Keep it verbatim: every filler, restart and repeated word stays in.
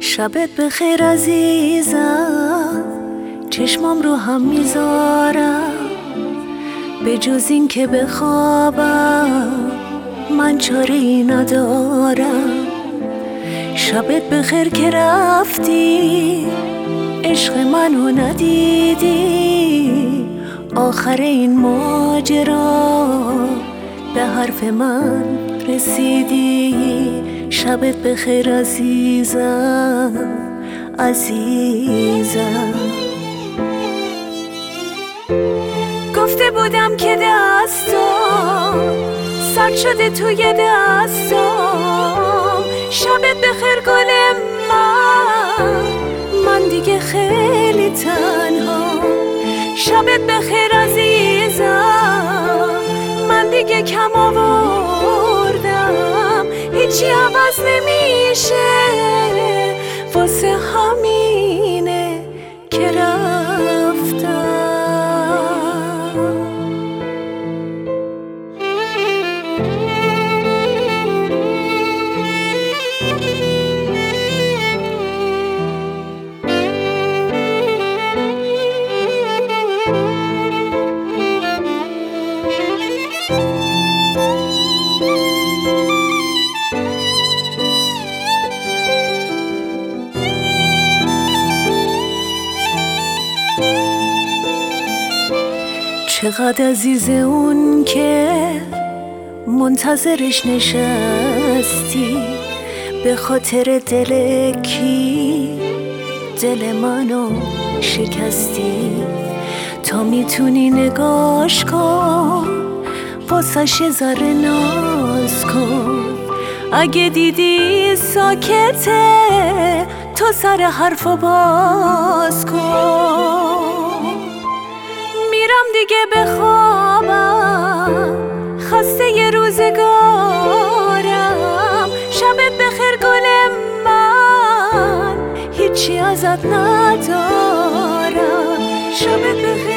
شبت بخیر عزیزم، چشمام رو هم میذارم، به جز این که بخوابم من چاره ای ندارم. شبت بخیر که رفتی، عشق منو ندیدی، آخر این ماجرا به حرف من رسیدی. شبت بخیر عزیزم، عزیزم. گفته بودم که دستام سرد شده توی دستام. شبت بخیر گل من، من دیگه خیلی تنها. شبت بخیر عزیزم، من دیگه کم آوردم، هیچی عوض نمیشه، واسه همینه که رفتم. چقدر عزیز اون که منتظرش نشستی، به خاطر دل کی دل منو شکستی. تا میتونی نگاش کن، واسش یه ذره ناز کن. اگه دیدی ساکته، تو سر حرفو باز کن. میرم دیگه بخوابم، خسته ی روزگارم. شبت بخیر گل من، هیچی ازت ندارم. شبت بخیر